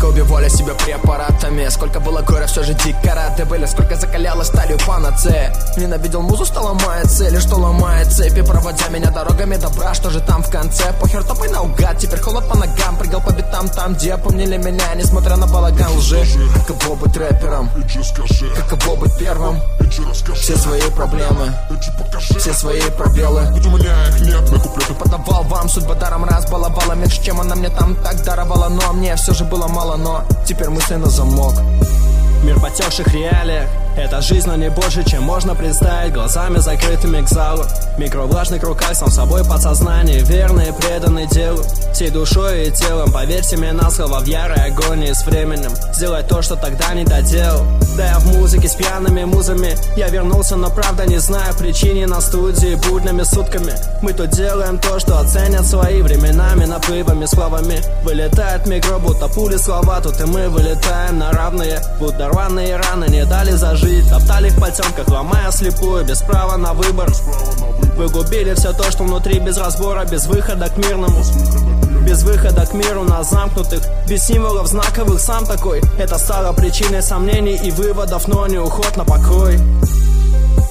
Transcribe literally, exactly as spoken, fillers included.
Сколько убивали себя препаратами, сколько было горя, все же дико рады были. Сколько закалялась сталью панацея. Ненавидел музу, что ломает цели, что ломает цепи, проводя меня дорогами добра. Что же там в конце? Похер, топай наугад. Теперь холод по ногам, прыгал по битам там, где помнили меня, несмотря на балаган лжи. Каково быть рэпером? Каково быть первым? Все свои проблемы, все свои пробелы. Ведь у меня их нет на куплеты. Подавал вам, судьба даром разбаловала. Меньше, чем она мне там так даровала. Но мне все же было мало, но теперь мысли на замок. Мир в потекших реалиях. Это жизнь, но не больше, чем можно представить. Глазами закрытыми к залу, микровлажных руках, сам собой подсознание. Верный и преданный делу, всей душой и телом. Поверьте мне на слово, в ярой агонии с временем сделать то, что тогда не доделал. Да я в музыке с пьяными музами. Я вернулся, но правда не знаю причины. На студии буднями сутками мы тут делаем то, что оценят свои временами. Наплывами, словами вылетает микро, будто пули слова. Тут и мы вылетаем на равные, будто рваные раны не дали зажить. Топтали в потемках, ломая слепую, без права на выбор. Вы губили все то, что внутри, без разбора, без выхода к мирному. Без выхода к миру нас замкнутых, без символов знаковых, сам такой. Это стало причиной сомнений и выводов, но не уход на покой.